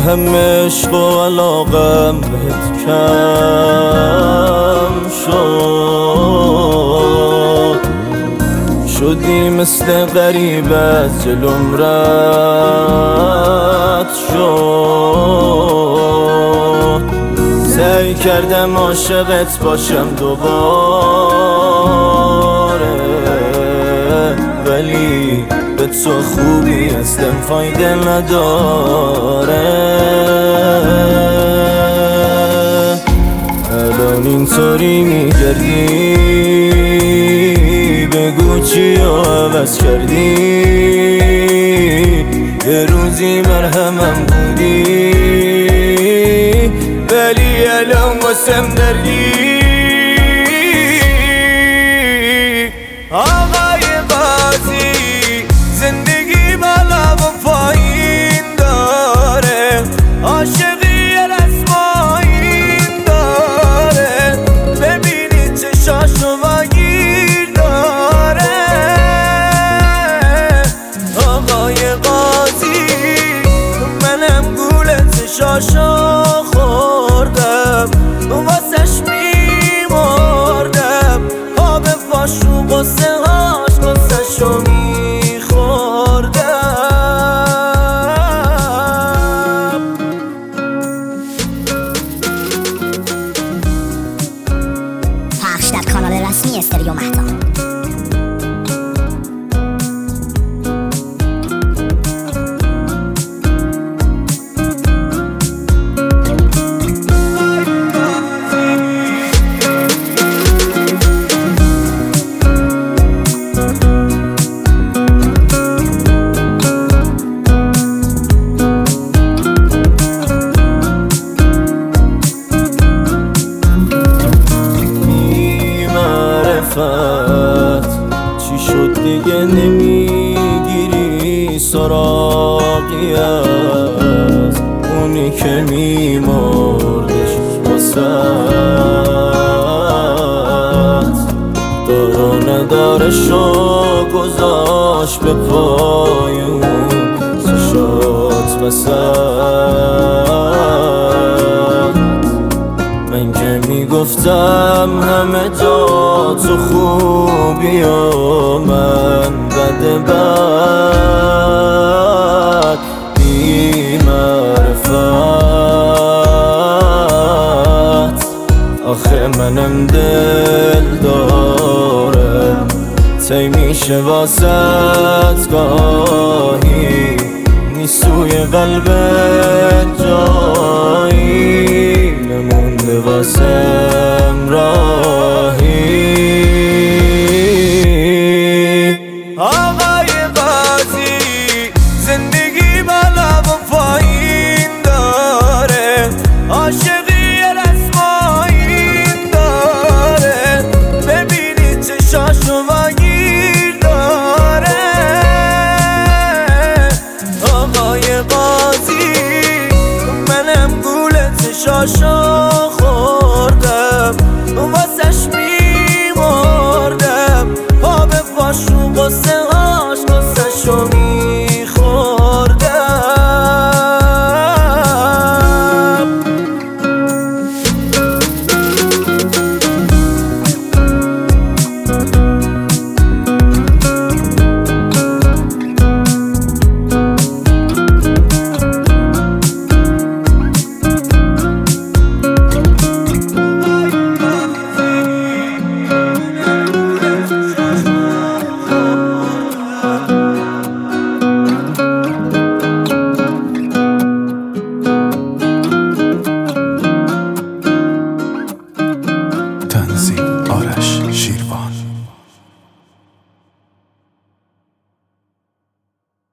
هم عشق و علاقم بهت کم شدی مثل غریب از جلوم رد شد. سعی کردم عاشقت باشم دوباره، ولی به تو خوبی هستم فایده نداره. الان اینطوری میگردی، بگو چی رو عوض کردی؟ یه روزی مرهمم بودی، ولی الان واسم دردی. آقای قاضی زندگی بالا و پایین داره، عاشقی رسمایین داره، ببینید چشاشو واگیر داره. آقای قاضی منم گول چشاشو خوردم، واسش میمردم، آب فاشو قصه هاش قصهشو میخوردم. پخش در کانال رسمی استریو مهتاب. چی شد دیگه نمیگیری سراغی از اونی که میمردش واسد؟ دار و ندارشو گذاشت به پایون چشات وسد. من که میگفتم همه جا تو خوبی و من بد بی معرفت. آخه منم دل دارم، تی میشه واسط گاهی نیستوی قلبت جایی، نمونده واسم راهی.